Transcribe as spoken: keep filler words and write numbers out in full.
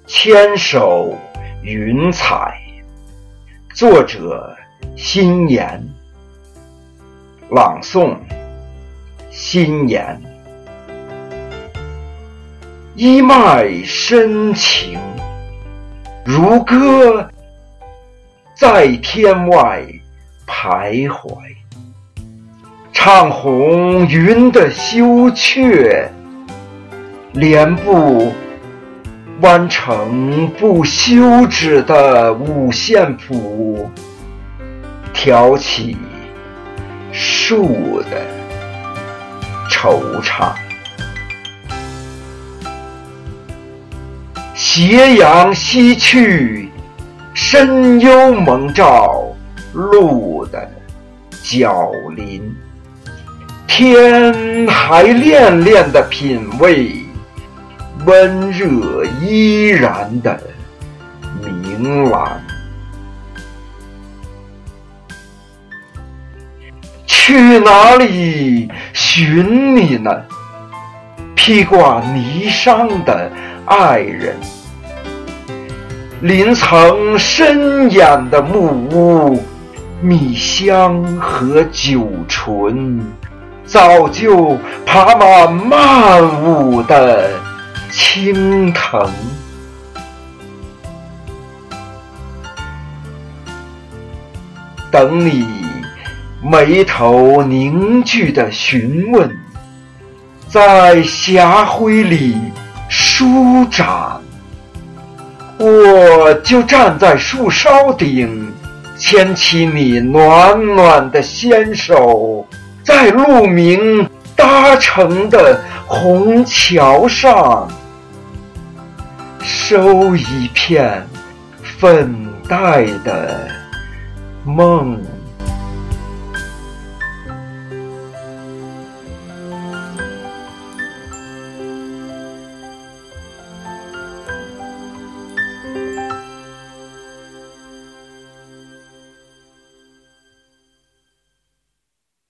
牵手云彩，作者辛言，朗诵辛言。一脉深情，如歌在天外徘徊，唱红云的羞怯，帘布弯成不休止的五线谱，挑起树的惆怅。斜阳西去，深幽蒙照路的角林，天还恋恋的品味温热依然的明蓝。去哪里寻你呢？披挂霓裳的爱人，临曾深掩的木屋，蜜香和酒醇，早就爬满漫舞的青藤。等你眉头凝聚的询问，在霞晖里舒展，我就站在树梢顶，牵起你暖暖的纤手，在鹿鸣搭成的红桥上，收一片粉黛的梦。